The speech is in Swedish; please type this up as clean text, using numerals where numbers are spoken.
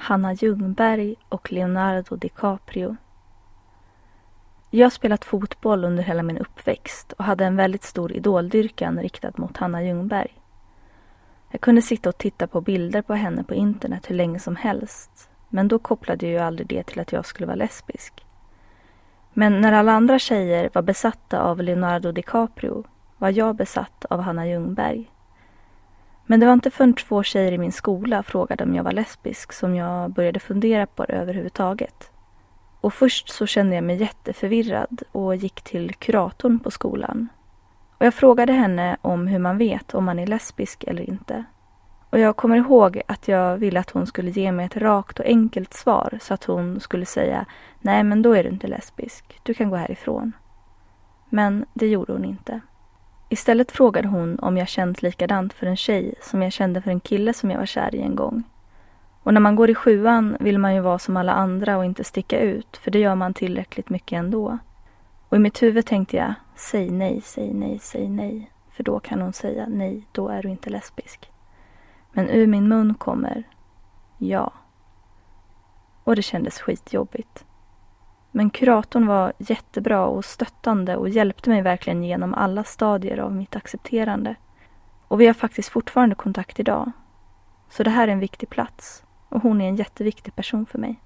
Hanna Ljungberg och Leonardo DiCaprio. Jag har spelat fotboll under hela min uppväxt och hade en väldigt stor idoldyrkan riktad mot Hanna Ljungberg. Jag kunde sitta och titta på bilder på henne på internet hur länge som helst, men då kopplade jag ju aldrig det till att jag skulle vara lesbisk. Men när alla andra tjejer var besatta av Leonardo DiCaprio var jag besatt av Hanna Ljungberg. Men det var inte förrän 2 tjejer i min skola frågade om jag var lesbisk som jag började fundera på det överhuvudtaget. Och först så kände jag mig jätteförvirrad och gick till kuratorn på skolan. Och jag frågade henne om hur man vet om man är lesbisk eller inte. Och jag kommer ihåg att jag ville att hon skulle ge mig ett rakt och enkelt svar så att hon skulle säga: nej, men då är du inte lesbisk, du kan gå härifrån. Men det gjorde hon inte. Istället frågade hon om jag känt likadant för en tjej som jag kände för en kille som jag var kär i en gång. Och när man går i 7:an vill man ju vara som alla andra och inte sticka ut, för det gör man tillräckligt mycket ändå. Och i mitt huvud tänkte jag: säg nej, säg nej, säg nej. För då kan hon säga: nej, då är du inte lesbisk. Men ur min mun kommer: ja. Och det kändes skitjobbigt. Men kuratorn var jättebra och stöttande och hjälpte mig verkligen genom alla stadier av mitt accepterande. Och vi har faktiskt fortfarande kontakt idag. Så det här är en viktig plats och hon är en jätteviktig person för mig.